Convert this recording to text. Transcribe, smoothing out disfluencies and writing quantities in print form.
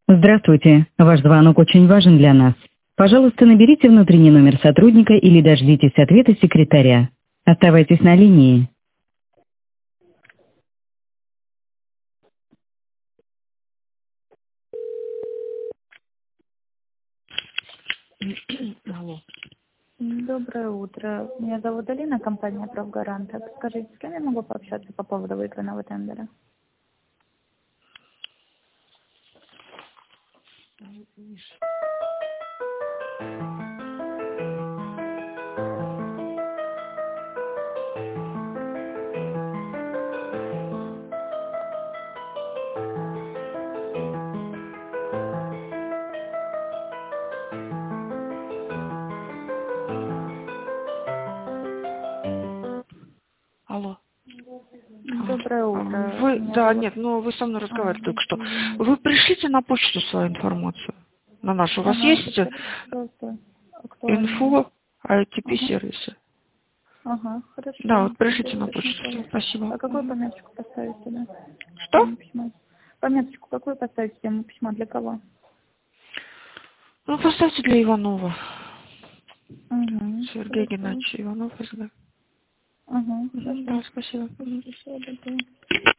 Здравствуйте. Ваш звонок очень важен для нас. Пожалуйста, наберите внутренний номер сотрудника или дождитесь ответа секретаря. Оставайтесь на линии. Алло. Доброе утро. Меня зовут Алина, компания «Правгарант». Скажите, с кем я могу пообщаться по поводу выигранного тендера? Алло. Доброе утро. Вы, Меня да, зовут... нет, ну вы со мной разговаривали только что. Вы пришлите на почту свою информацию. На нашу. У вас Ага, есть подскажите, пожалуйста, актуальную. инфо ITP Ага, сервисы? ага, Да, хорошо. вот пришлите на Очень почту. хорошо. Спасибо. А какую пометочку поставить туда? Что? Тему письма. Пометочку какую поставить тему письма? Для кого? Ну, поставьте для Иванова. Угу, Сергей хорошо. Геннадьевич Иванов, СГ. Угу, Мгм, хорошо. да, спасибо. Мгм. Спасибо, доброе.